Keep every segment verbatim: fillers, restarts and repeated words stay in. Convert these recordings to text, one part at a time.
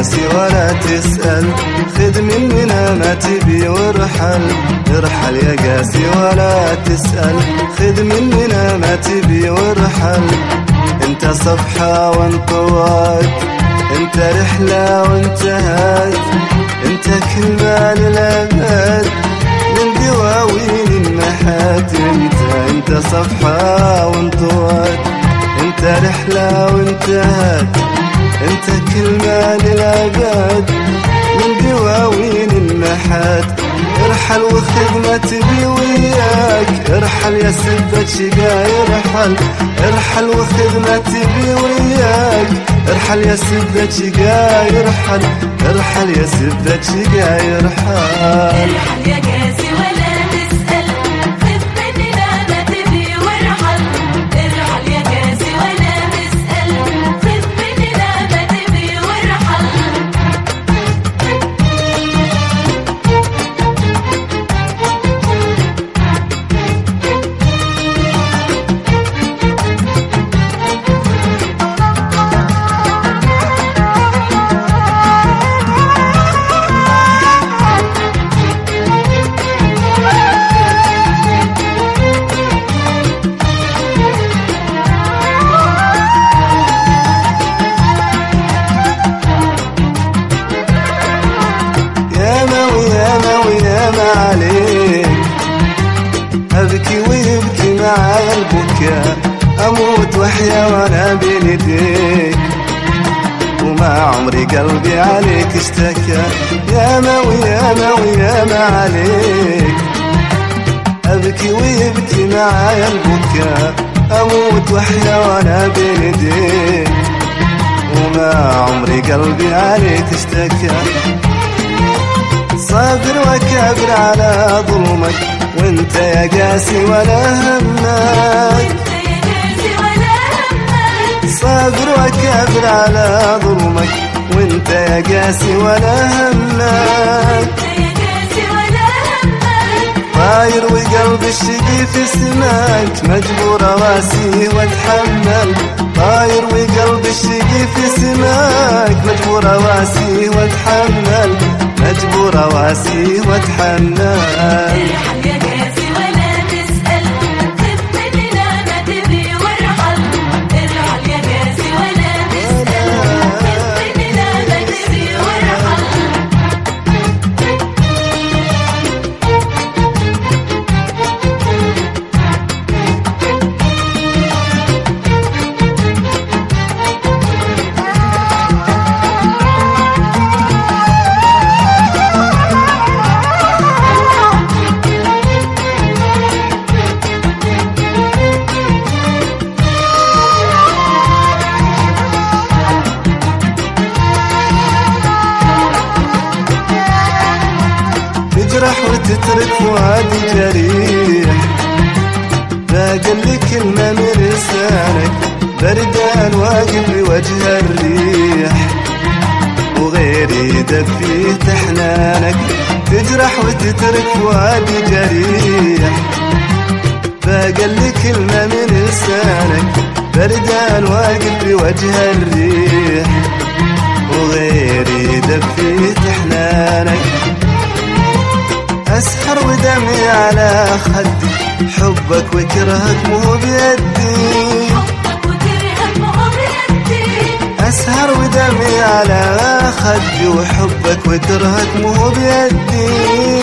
قاسي ولا تسأل، خذ مننا ما تبي وارحل. ارحل يا قاسي ولا تسأل، خذ مننا ما تبي وارحل. انت صفحة وانطوت، انت رحلة وانتهت، انت كلمة للأبد من دواوين النحات. انت انت صفحة وانطوت، انت رحلة وانتهت، انت كلمة للأبد من دواوين النحات. ارحل وخذ ما تبي وياك، ارحل يا سبة شقاي ارحل. ارحل وخذ ما تبي وياك، ارحل يا سبة شقاي ارحل. ارحل يا سبة شقاي ارحل. ارحل يا قاسي ولا تسأل، خذ مننا ما تبي وارحل. ارحل يا قاسي ولا تسأل، خذ مننا ما تبي وارحل. عليك أبكي ويبكي معايا البكاء، أموت وأحيا وأنا بين يديك، وما عمري قلبي عليك اشتكى. ياما وياما وياما عليك أبكي ويبكي معايا البكاء، أموت وأحيا وأنا بين يديك، وما عمري قلبي عليك اشتكى. صابر وكابر على ظلمك، وانت يا قاسي ولا همك. صابر وكابر على ظلمك، وانت يا قاسي ولا همك. طاير وقلب الشقي في سماك، مجبور اواسيه واتحمل. طاير وقلب الشقي في سماك، مجبور اواسيه واتحمل، مجبور اواسيه واتحمل. ارحل يا قاسي ولا تسأل، خذ مننا ما تبي وارحل. ارحل يا قاسي ولا تسأل، خذ مننا ما تبي وارحل. تجرح وتترك فؤادي جريح، باقي لي كلمة من لسانك، بردان واقف بوجه الريح، وغيري يدفي تحنانك. تجرح وتترك فؤادي جريح، باقي لي كلمة من لسانك، بردان واقف بوجه الريح، وغيري يدفي تحنانك. أسهر ودمي على خدي، حبك وكرهك مو بيدي. أسهر ودمي على خدي، وحبك وكرهك مو بيدي.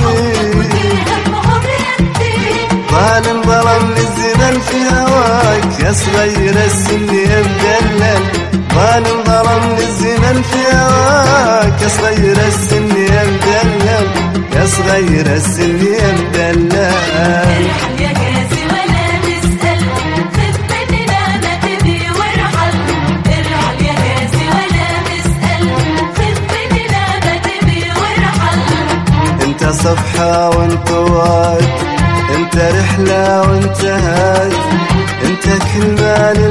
ظالم ظلم للزمن في هواك، يا صغير السن يا مدلل. ظالم ظلم للزمن في هواك، يا صغير السن يا مدلل، يا صغير السن يا مدلل. ارحل يا قاسي ولا تسأل، خذ مننا ما تبي وارحل. ارحل يا قاسي ولا تسأل، خذ مننا ما تبي وارحل. انت صفحة وانطوت، انت رحلة وانتهت، انت كلمة